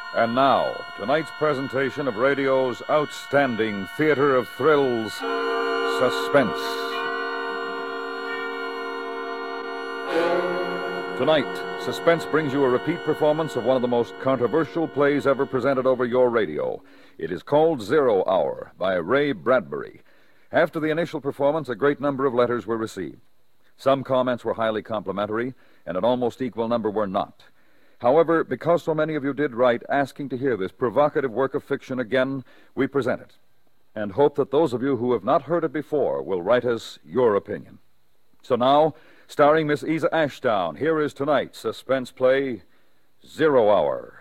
And now, tonight's presentation of radio's outstanding theater of thrills, Suspense. Tonight, Suspense brings you a repeat performance of one of the most controversial plays ever presented over your radio. It is called 0 Hour by Ray Bradbury. After the initial performance, a great number of letters were received. Some comments were highly complimentary, and an almost equal number were not. However, because so many of you did write asking to hear this provocative work of fiction again, we present it, and hope that those of you who have not heard it before will write us your opinion. So now, starring Miss Isa Ashdown, here is tonight's suspense play, 0 Hour.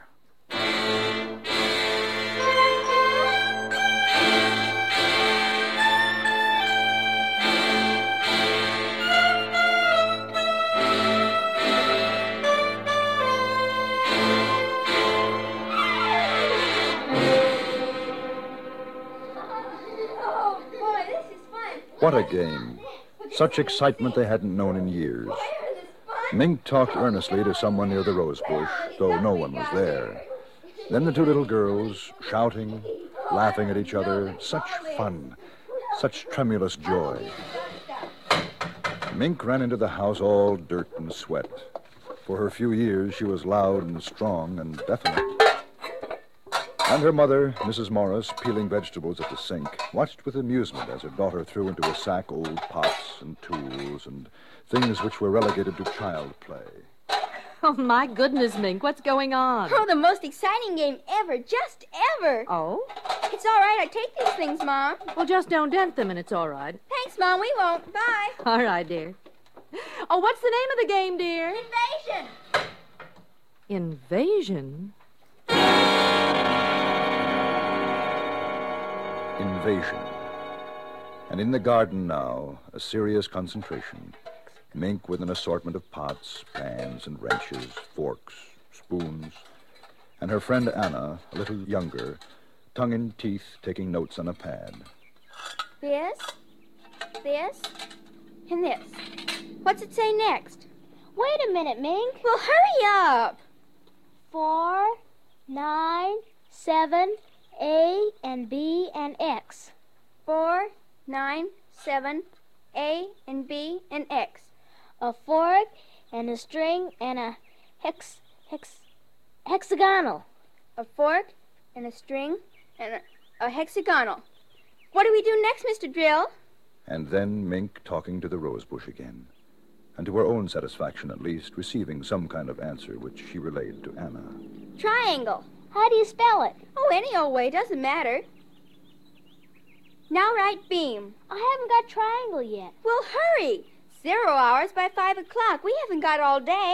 What a game. Such excitement they hadn't known in years. Mink talked earnestly to someone near the rose bush, though no one was there. Then the two little girls, shouting, laughing at each other. Such fun, such tremulous joy. Mink ran into the house all dirt and sweat. For her few years, she was loud and strong and definite. And her mother, Mrs. Morris, peeling vegetables at the sink, watched with amusement as her daughter threw into a sack old pots and tools and things which were relegated to child play. Oh, my goodness, Mink, what's going on? Oh, the most exciting game ever, just ever. Oh? It's all right, I take these things, Mom. Well, just don't dent them and it's all right. Thanks, Mom, we won't. Bye. All right, dear. Oh, what's the name of the game, dear? Invasion. Invasion? Invasion. And in the garden now, a serious concentration. Mink with an assortment of pots, pans, and wrenches, forks, spoons. And her friend Anna, a little younger, tongue in teeth, taking notes on a pad. This, and this. What's it say next? Wait a minute, Mink. Well, hurry up. 4, 9, 7, A and B and X. 4, 9, 7, A and B and X. A fork and a string and a hexagonal. A fork and a string and a hexagonal. What do we do next, Mr. Drill? And then Mink talking to the rosebush again. And to her own satisfaction, at least, receiving some kind of answer which she relayed to Anna. Triangle. How do you spell it? Oh, any old way, doesn't matter. Now write beam. I haven't got triangle yet. Well, hurry. 0 hours by 5 o'clock. We haven't got all day.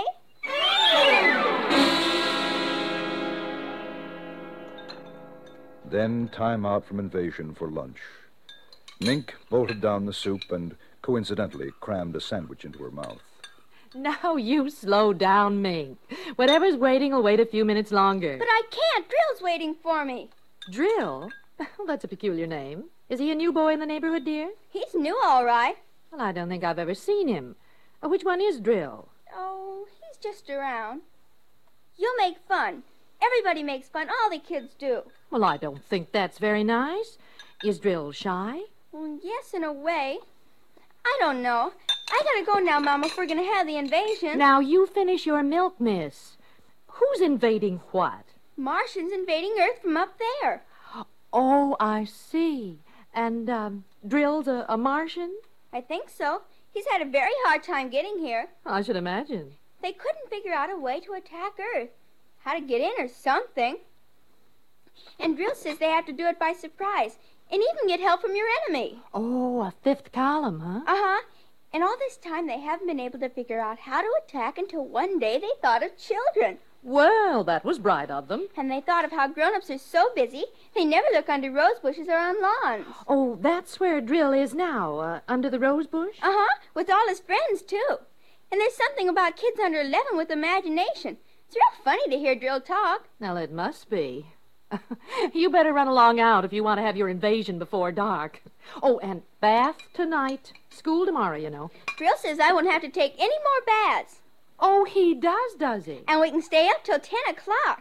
Then time out from Invasion for lunch. Mink bolted down the soup and coincidentally crammed a sandwich into her mouth. Now you slow down, Mink. Whatever's waiting will wait a few minutes longer. But I can't. Drill's waiting for me. Drill? Well, that's a peculiar name. Is he a new boy in the neighborhood, dear? He's new, all right. Well, I don't think I've ever seen him. Which one is Drill? Oh, he's just around. You'll make fun. Everybody makes fun. All the kids do. Well, I don't think that's very nice. Is Drill shy? Well, yes, in a way. I don't know. I gotta go now, Mama, if we're gonna have the invasion. Now, you finish your milk, miss. Who's invading what? Martians invading Earth from up there. Oh, I see. And, Drill's a Martian? I think so. He's had a very hard time getting here. I should imagine. They couldn't figure out a way to attack Earth. How to get in or something. And Drill says they have to do it by surprise. And even get help from your enemy. Oh, a fifth column, huh? Uh-huh. And all this time they haven't been able to figure out how to attack until one day they thought of children. Well, that was bright of them. And they thought of how grown-ups are so busy, they never look under rose bushes or on lawns. Oh, that's where Drill is now, under the rose bush? Uh-huh, with all his friends, too. And there's something about kids under 11 with imagination. It's real funny to hear Drill talk. Well, it must be. You better run along out if you want to have your invasion before dark. Oh, and bath tonight. School tomorrow, you know. Drill says I won't have to take any more baths. Oh, he does he? And we can stay up till 10 o'clock.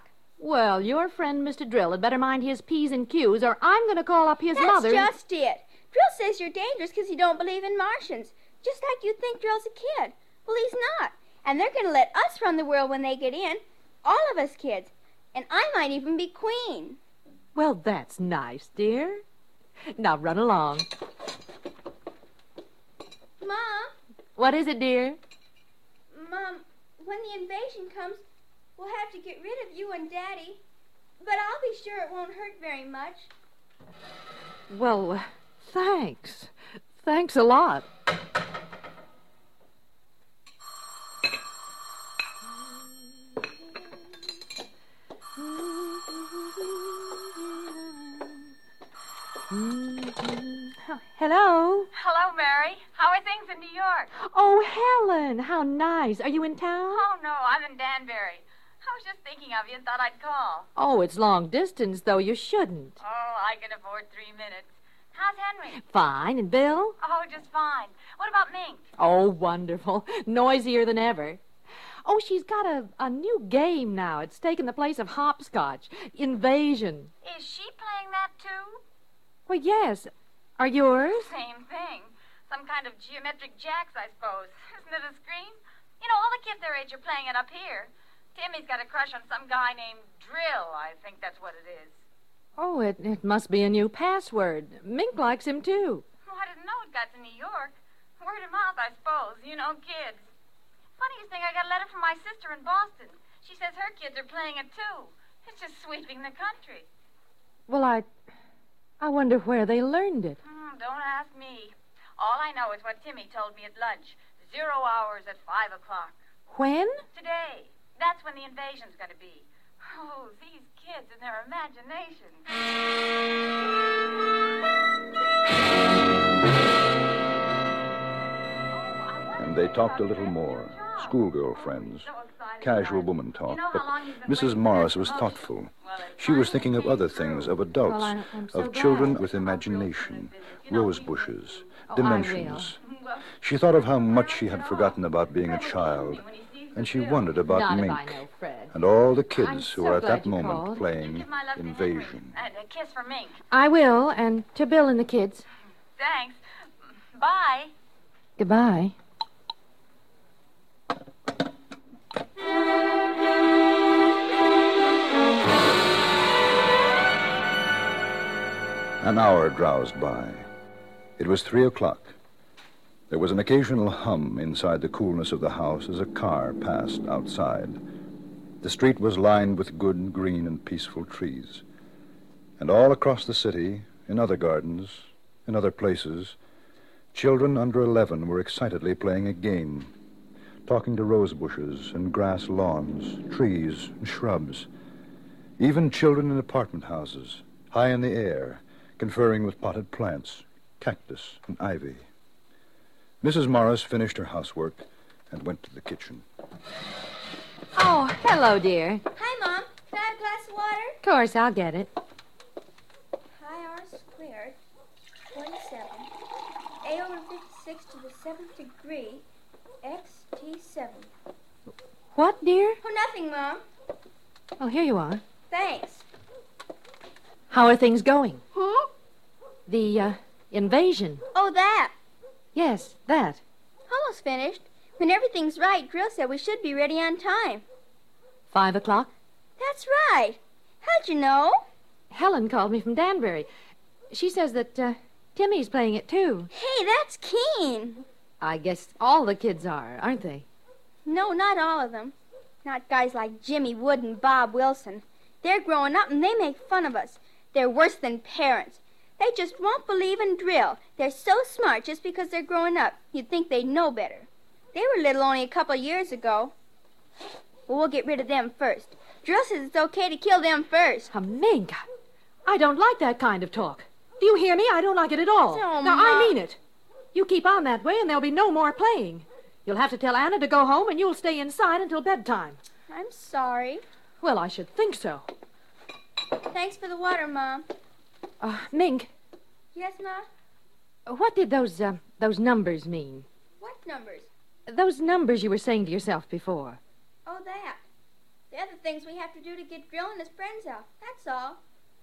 Well, your friend, Mr. Drill, had better mind his P's and Q's, or I'm going to call up his mother. That's just it. Drill says you're dangerous because you don't believe in Martians. Just like you think Drill's a kid. Well, he's not. And they're going to let us run the world when they get in. All of us kids. And I might even be queen. Well, that's nice, dear. Now run along. Mom. What is it, dear? Mom, when the invasion comes, we'll have to get rid of you and Daddy. But I'll be sure it won't hurt very much. Well, thanks. Thanks a lot. Hello? Hello, Mary. How are things in New York? Oh, Helen, how nice. Are you in town? Oh, no, I'm in Danbury. I was just thinking of you and thought I'd call. Oh, it's long distance, though. You shouldn't. Oh, I can afford 3 minutes. How's Henry? Fine. And Bill? Oh, just fine. What about Mink? Oh, wonderful. Noisier than ever. Oh, she's got a new game now. It's taken the place of hopscotch. Invasion. Is she playing that, too? Well, yes. Are yours? Same thing. Some kind of geometric jacks, I suppose. Isn't it a scream? You know, all the kids their age are playing it up here. Timmy's got a crush on some guy named Drill. I think that's what it is. Oh, it must be a new password. Mink likes him, too. Oh, I didn't know it got to New York. Word of mouth, I suppose. You know, kids. Funniest thing, I got a letter from my sister in Boston. She says her kids are playing it, too. It's just sweeping the country. Well, I wonder where they learned it. Don't ask me. All I know is what Timmy told me at lunch. 0 hours at 5 o'clock. When? Today. That's when the invasion's going to be. Oh, these kids and their imagination. And they talked a little more. Schoolgirl friends. Casual woman talk. But Mrs. Morris was thoughtful. She was thinking of other things, of adults, Well, I'm so of children glad. with imagination, rose bushes, Oh, dimensions. She thought of how much she had forgotten about being a child, and she wondered about Not Mink if I know Fred. and all the I'm kids who so were at glad that you moment called. playing Give my love to Invasion. Henry. And a kiss for Mink. I will, and to Bill and the kids. Thanks. Bye. Goodbye. An hour drowsed by. It was 3 o'clock. There was an occasional hum inside the coolness of the house as a car passed outside. The street was lined with good, green, and peaceful trees. And all across the city, in other gardens, in other places, children under 11 were excitedly playing a game, talking to rose bushes and grass lawns, trees and shrubs. Even children in apartment houses, high in the air, conferring with potted plants, cactus and ivy. Mrs. Morris finished her housework and went to the kitchen. Oh, hello, dear. Hi, Mom. Can I have a glass of water? Of course, I'll get it. Pi r squared, 27. A over 56 to the 7th degree, x t7. What, dear? Oh, nothing, Mom. Oh, here you are. Thanks. How are things going? Huh? The, invasion. Oh, that. Yes, that. Almost finished. When everything's right, Drill said we should be ready on time. 5 o'clock? That's right. How'd you know? Helen called me from Danbury. She says that, Timmy's playing it, too. Hey, that's keen. I guess all the kids are, aren't they? No, not all of them. Not guys like Jimmy Wood and Bob Wilson. They're growing up and they make fun of us. They're worse than parents. They just won't believe in drill. They're so smart just because they're growing up. You'd think they'd know better. They were little only a couple years ago. Well, we'll get rid of them first. Drill says it's okay to kill them first. Mink, I don't like that kind of talk. Do you hear me? I don't like it at all. Oh, now, Ma. I mean it. You keep on that way and there'll be no more playing. You'll have to tell Anna to go home and you'll stay inside until bedtime. I'm sorry. Well, I should think so. Thanks for the water, Mom. Mink, Yes, Ma? what did those numbers mean? What numbers? Those numbers you were saying to yourself before. Oh, that. They're the things we have to do to get Drill and his friends out. That's all.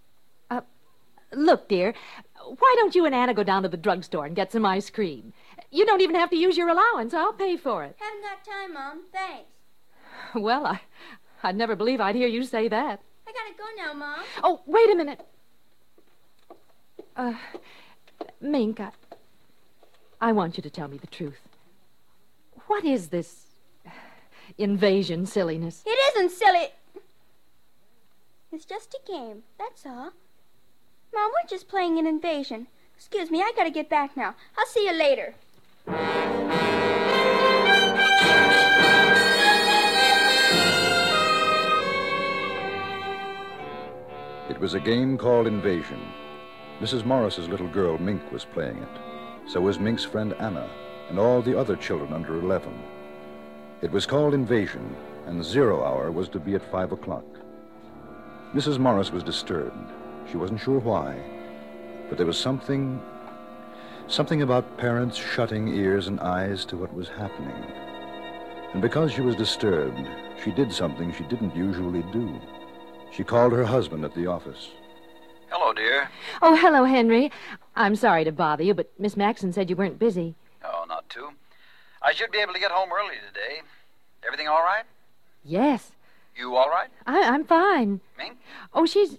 Look, dear, why don't you and Anna go down to the drugstore and get some ice cream? You don't even have to use your allowance. I'll pay for it. Haven't got time, Mom. Thanks. Well, I'd never believe I'd hear you say that. I gotta go now, Mom. Oh, wait a minute. Mink, I want you to tell me the truth. What is this invasion silliness? It isn't silly. It's just a game, that's all. Mom, we're just playing an invasion. Excuse me, I gotta get back now. I'll see you later. It was a game called Invasion. Mrs. Morris's little girl, Mink, was playing it. So was Mink's friend Anna and all the other children under 11. It was called Invasion, and 0 hour was to be at 5 o'clock. Mrs. Morris was disturbed. She wasn't sure why, but there was something about parents shutting ears and eyes to what was happening. And because she was disturbed, she did something she didn't usually do. She called her husband at the office. Hello, dear. Oh, hello, Henry. I'm sorry to bother you, but Miss Maxon said you weren't busy. Oh, not too. I should be able to get home early today. Everything all right? Yes. You all right? I'm fine. Mink? Oh, she's...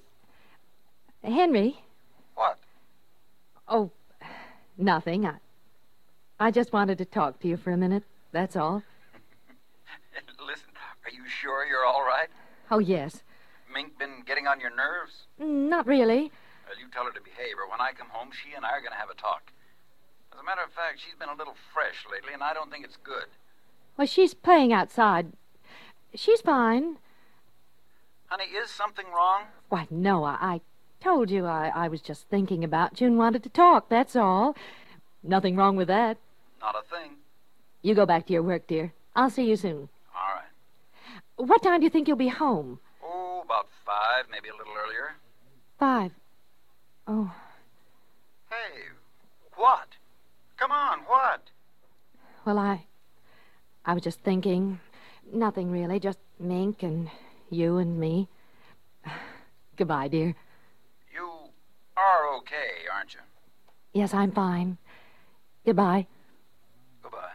Henry. What? Oh, nothing. I just wanted to talk to you for a minute. That's all. Listen, are you sure you're all right? Oh, yes. Mink been getting on your nerves? Not really. Well, you tell her to behave, or when I come home, she and I are going to have a talk. As a matter of fact, she's been a little fresh lately, and I don't think it's good. Well, she's playing outside. She's fine. Honey, is something wrong? Why, no, I told you I was just thinking about you and wanted to talk, that's all. Nothing wrong with that. Not a thing. You go back to your work, dear. I'll see you soon. All right. What time do you think you'll be home? Oh, about 5, maybe a little earlier. 5. Oh. Hey, what? Come on, what? Well, I was just thinking. Nothing really, just Mink and you and me. Goodbye, dear. You are okay, aren't you? Yes, I'm fine. Goodbye. Goodbye.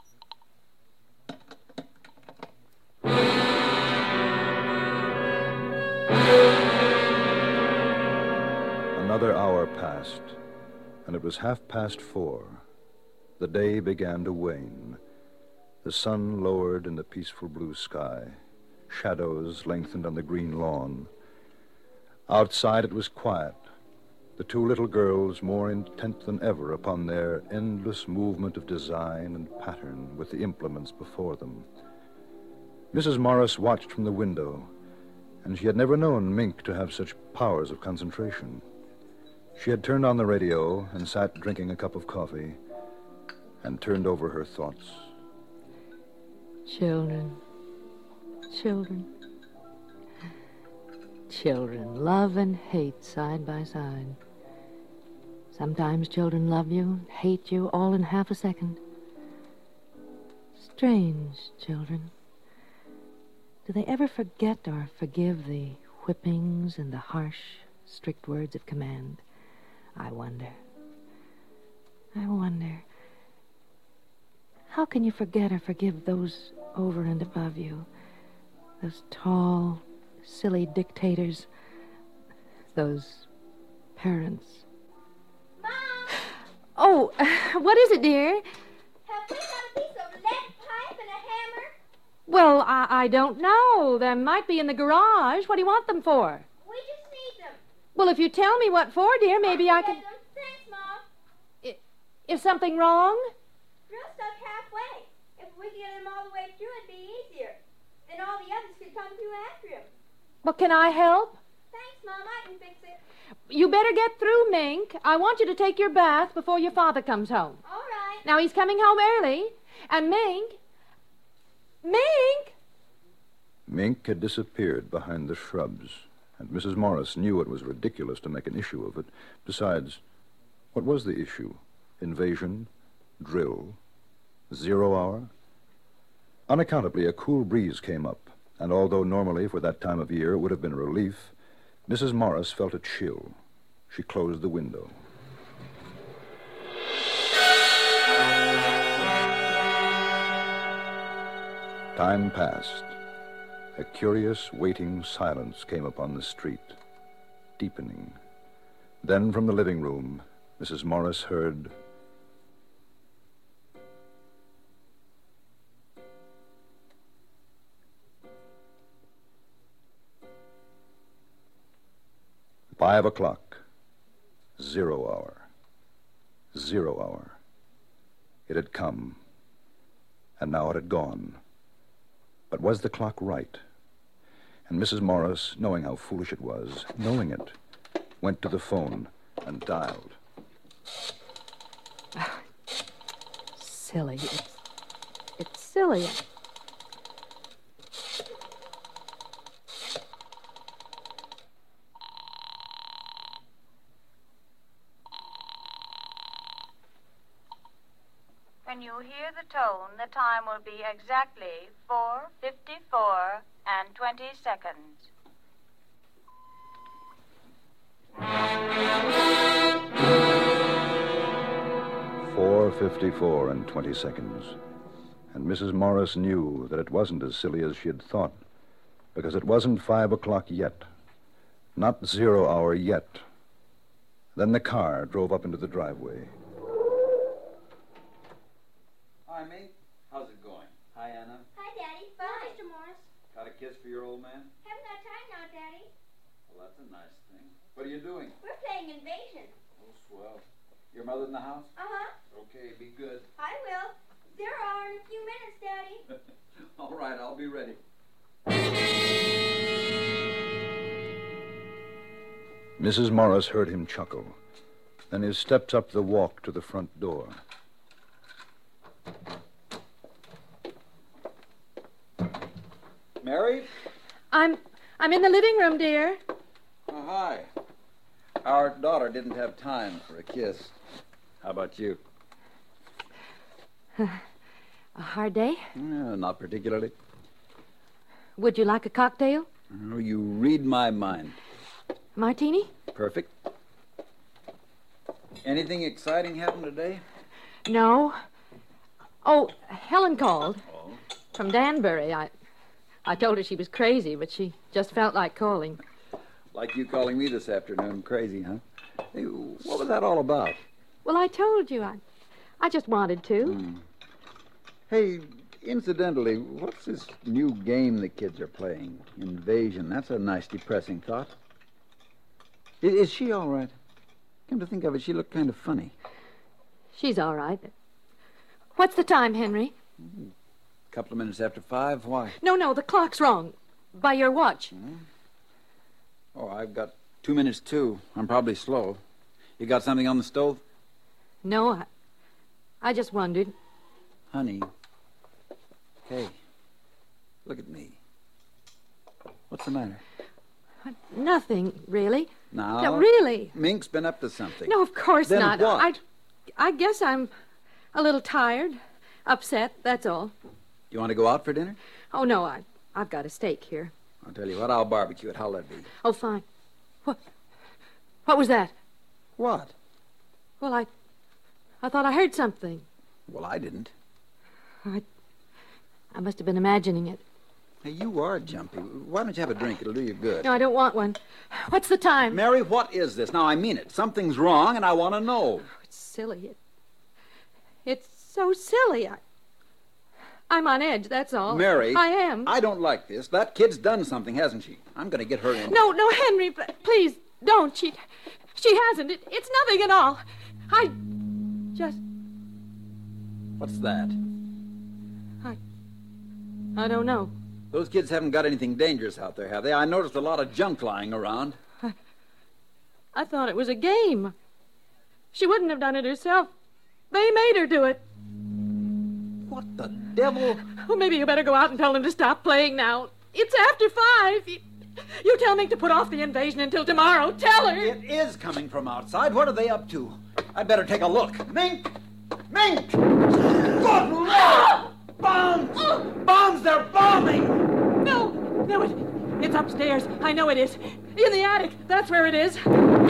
Another hour passed, and it was 4:30. The day began to wane. The sun lowered in the peaceful blue sky. Shadows lengthened on the green lawn. Outside it was quiet. The two little girls more intent than ever upon their endless movement of design and pattern with the implements before them. Mrs. Morris watched from the window, and she had never known Mink to have such powers of concentration. She had turned on the radio and sat drinking a cup of coffee and turned over her thoughts. Children. Children love and hate side by side. Sometimes children love you, hate you, all in half a second. Strange children. Do they ever forget or forgive the whippings and the harsh, strict words of command? I wonder. How can you forget or forgive those over and above you? Those tall, silly dictators. Those parents. Mom! Oh, what is it, dear? Have we got a piece of lead pipe and a hammer? Well, I don't know. There might be in the garage. What do you want them for? We just need them. Well, if you tell me what for, dear, maybe I can... Get them. Thanks, Mom. Is something wrong? Drill's stuck halfway. If we could get him all the way through, it'd be easier. Then all the others could come through after him. Well, can I help? Thanks, Mom. I can fix it. You better get through, Mink. I want you to take your bath before your father comes home. All right. Now, he's coming home early. And Mink... Mink had disappeared behind the shrubs, and Mrs. Morris knew it was ridiculous to make an issue of it. Besides, what was the issue? Invasion? Drill? 0 hour? Unaccountably, a cool breeze came up, And although normally for that time of year it would have been a relief, Mrs. Morris felt a chill. She closed the window. Time passed. A curious, waiting silence came upon the street, deepening. Then from the living room, Mrs. Morris heard... "5 o'clock. 0 hour. 0 hour. It had come, and now it had gone. But was the clock right? And Mrs. Morris, knowing how foolish it was, knowing it, went to the phone and dialed. Silly. It's silly. When you hear the tone, the time will be exactly 4:54 and 20 seconds. "4:54 and 20 seconds. And Mrs. Morris knew that it wasn't as silly as she had thought, because it wasn't 5 o'clock yet. Not 0 hour yet. Then the car drove up into the driveway. Hi, Mink. How's it going? Hi, Anna. Hi, Daddy. Bye, Mr. Morris. Got a kiss for your old man? Haven't got time now, Daddy. Well, that's a nice thing. What are you doing? We're playing Invasion. Oh, swell. Your mother in the house? Uh-huh. Okay, be good. I will. There are in a few minutes, Daddy. All right, I'll be ready. Mrs. Morris heard him chuckle. Then his steps up the walk to the front door. Mary? I'm in the living room, dear. Oh, hi. Our daughter didn't have time for a kiss. How about you? A hard day? Not particularly. Would you like a cocktail? Oh, you read my mind. Martini? Perfect. Anything exciting happened today? No. Oh, Helen called. Oh. From Danbury. I told her she was crazy, but she just felt like calling. Like you calling me this afternoon. Crazy, huh? Hey, what was that all about? Well, I told you. I just wanted to. Hey, incidentally, what's this new game the kids are playing? Invasion. That's a nice, depressing thought. Is she all right? Come to think of it, she looked kind of funny. She's all right. What's the time, Henry? A couple of minutes after 5. Why? No, the clock's wrong. By your watch. Oh, I've got 2 minutes, too. I'm probably slow. You got something on the stove? No, I just wondered. Honey. Hey, look at me. What's the matter? Nothing, really. No, really. Mink's been up to something. No, of course then not. What? I guess I'm a little tired, upset, that's all. You want to go out for dinner? Oh, no, I've got a steak here. I'll tell you what, I'll barbecue it. How'll that be? Oh, fine. What was that? What? Well, I thought I heard something. Well, I didn't. I must have been imagining it. Hey, you are jumpy. Why don't you have a drink? It'll do you good. No, I don't want one. What's the time? Mary, what is this? Now, I mean it. Something's wrong, and I want to know. Oh, it's silly. It's so silly. I'm on edge, that's all. Mary. I am. I don't like this. That kid's done something, hasn't she? I'm going to get her in. No, Henry, please, don't. She hasn't. It's nothing at all. I just... What's that? I don't know. Those kids haven't got anything dangerous out there, have they? I noticed a lot of junk lying around. I thought it was a game. She wouldn't have done it herself. They made her do it. What the devil? Well, maybe you better go out and tell them to stop playing now. It's after 5. You tell Mink to put off the invasion until tomorrow. Tell her. It is coming from outside. What are they up to? I'd better take a look. Mink! Mink! Good Lord! Bombs! Bombs! They're bombing! No! know it. It's upstairs. I know it is. In the attic. That's where it is.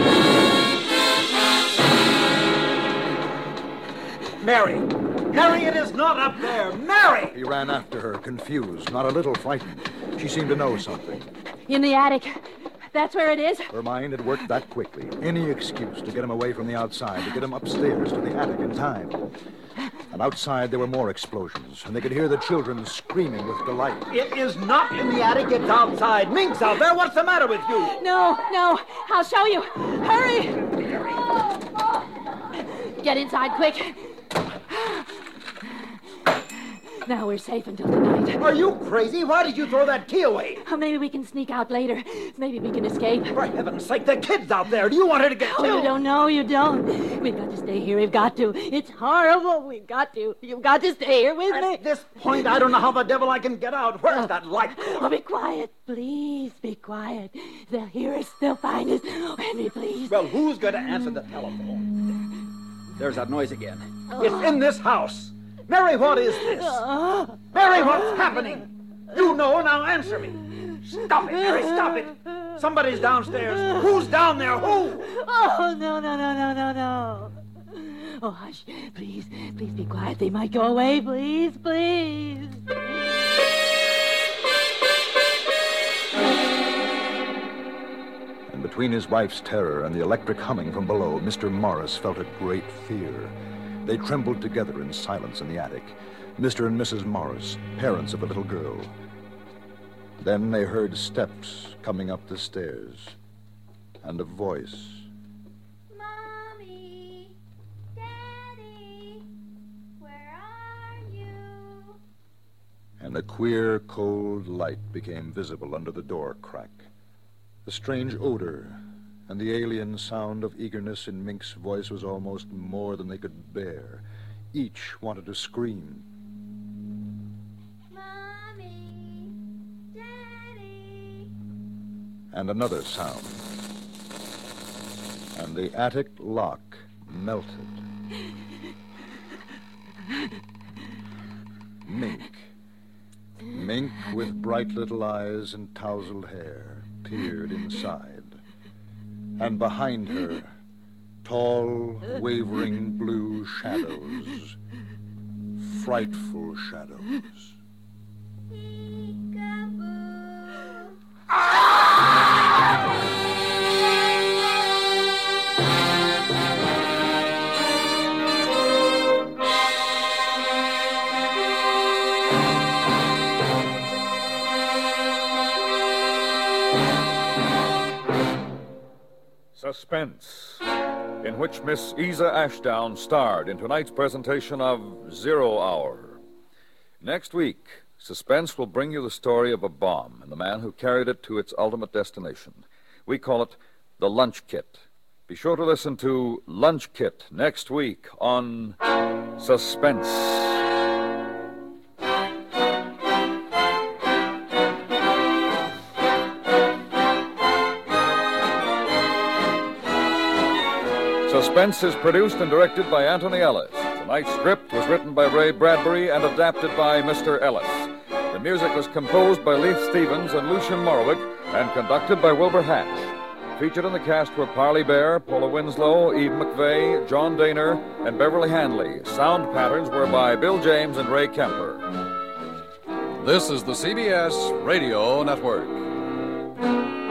Mary! Mary, it is not up there! Mary! He ran after her, confused, not a little frightened. She seemed to know something. In the attic. That's where it is. Her mind had worked that quickly. Any excuse to get him away from the outside, to get him upstairs to the attic in time. And outside there were more explosions, and they could hear the children screaming with delight. It is not in the attic, it's outside. Mink's out there. What's the matter with you? No. I'll show you. Hurry! Get inside, quick. Now we're safe until tonight. Are you crazy? Why did you throw that key away? Oh, maybe we can sneak out later. Maybe we can escape. For heaven's sake, the kid's out there. Do you want her to get Oh, killed? you don't know. You don't. We've got to stay here. We've got to. It's horrible. We've got to. You've got to stay here with me. At this point, I don't know how the devil I can get out. Where's that light? Oh, be quiet. Please, be quiet. They'll hear us. They'll find us. Oh, Henry, please. Well, who's going to answer the telephone? There's that noise again. It's in this house. Mary, what is this? Mary, what's happening? You know, now answer me. Stop it, Mary, stop it. Somebody's downstairs. Who's down there? Who? Oh, no. Oh, hush. Please be quiet. They might go away. Please. And between his wife's terror and the electric humming from below, Mr. Morris felt a great fear. They trembled together in silence in the attic. Mr. and Mrs. Morris, parents of a little girl. Then they heard steps coming up the stairs, and a voice. Mommy, Daddy, where are you? And a queer, cold light became visible under the door crack. The strange odor and the alien sound of eagerness in Mink's voice was almost more than they could bear. Each wanted to scream. Mommy, Daddy. And another sound. And the attic lock melted. Mink, with bright little eyes and tousled hair, peered inside. And behind her, tall, wavering blue shadows. Frightful shadows. Peekaboo. Suspense, in which Miss Isa Ashdown starred in tonight's presentation of 0 Hour. Next week, Suspense will bring you the story of a bomb and the man who carried it to its ultimate destination. We call it the Lunch Kit. Be sure to listen to Lunch Kit next week on Suspense. Suspense is produced and directed by Anthony Ellis. Tonight's script was written by Ray Bradbury and adapted by Mr. Ellis. The music was composed by Leith Stevens and Lucien Morawick and conducted by Wilbur Hatch. Featured in the cast were Parley Bear, Paula Winslow, Eve McVeigh, John Daner, and Beverly Hanley. Sound patterns were by Bill James and Ray Kemper. This is the CBS Radio Network.